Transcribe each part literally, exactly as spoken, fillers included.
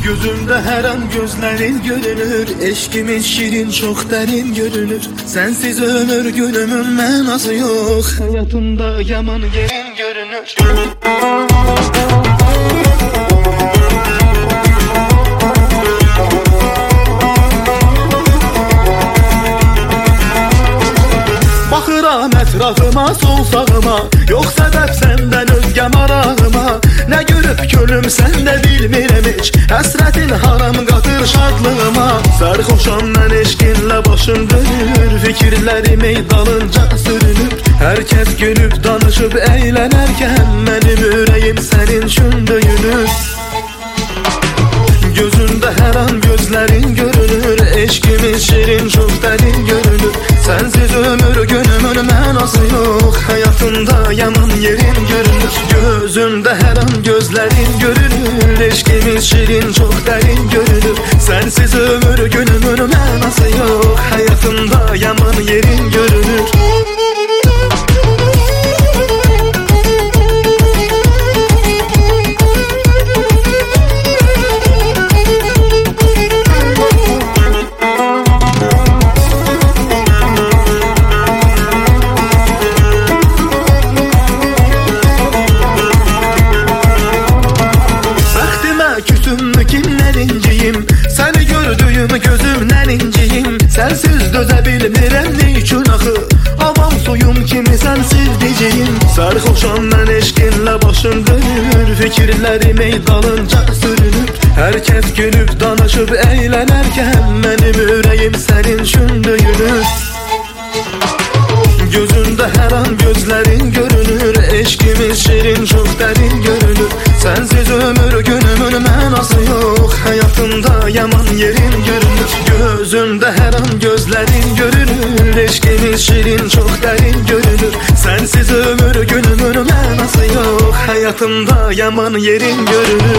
Gözümde her an gözlerin görünür. Eşkimiz şirin çok derin görünür. Sensiz ömür günümün mənası yok. Hayatımda yaman yerin görünür. Baxıram ətrafıma, sol sağıma, yox səbəb səndən özgə marağıma. Nə görüb gönlüm səndə bilmirəm heç, həsrətin haram qatır şadlığıma. Sərxoşam mən eşqinlə başım dönür, fikirlərim ey dalınca sürünür. Hər kəs gülüb danışıb əylənərkən, mənim ürəyim sənin üçün döyünür. Gözündə hər an gözlərin görünür. Eşkimiz şirin çok derin görünür. Sensiz ömür günümün mənası yok. Hayatımda yaman yerin görünür. Gözümdə hər an gözlərin görünür. Eşkimiz şirin çok derin görünür. Sensiz ömür günümün mənası yok. Hayatımda yaman yerin görünür. Seni gördüğüm gözümden inciyim. Sensiz dözə bilmirəm ne üçün axı. Avam suyum kimi sensiz diyeceğim. Sərxoşam mən eşqinlə başım dönür. Fikirlərim ey dalınca sürünür. Herkes gülüb danışıb əylənərkən, mənim ürəyim sənin üçün döyünür. Gözündə hər an gözlərin görünür. Eşkimiz şirin çok derin görünür. Sensiz ömür günümün mənası yok. Hayatımda yaman yerin görünür. Gözümdə hər an gözlərin görünür. Eşkimiz şirin çok derin görünür. Sensiz ömür günümün mənası yok. Hayatımda yaman yerin görünür.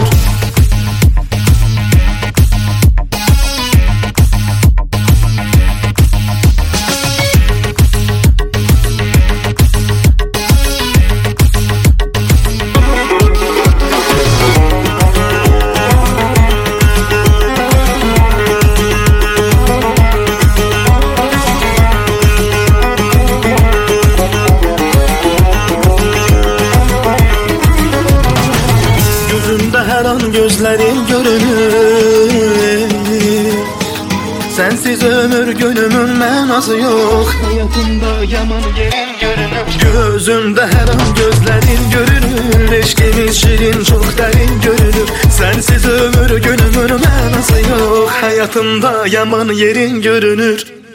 Her an gözlerin görünür. Sensiz ömür günümün mənası yok. Hayatımda yaman yerin görünür. Gözümdə her an gözlerin görünür. Eşkimiz şirin çok derin görünür. Sensiz ömür günümün mənası yok. Hayatımda yaman yerin görünür.